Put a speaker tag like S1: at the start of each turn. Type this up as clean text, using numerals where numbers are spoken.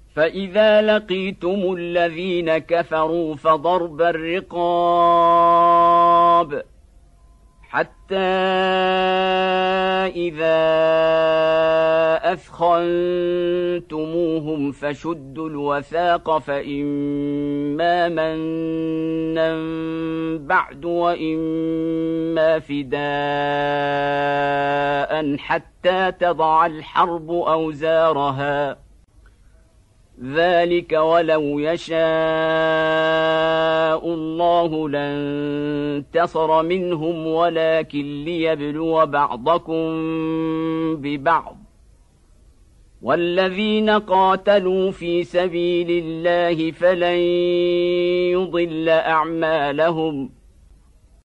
S1: فإذا لقيتم الذين كفروا فضرب الرقاب حتى إذا أثخنتموهم فشدوا الوثاق فإما منا بعد وإما فداء حتى تضع الحرب أوزارها ذلك ولو يشاء الله لانتصر منهم ولكن ليبلو بعضكم ببعض والذين قاتلوا في سبيل الله فلن يضل أعمالهم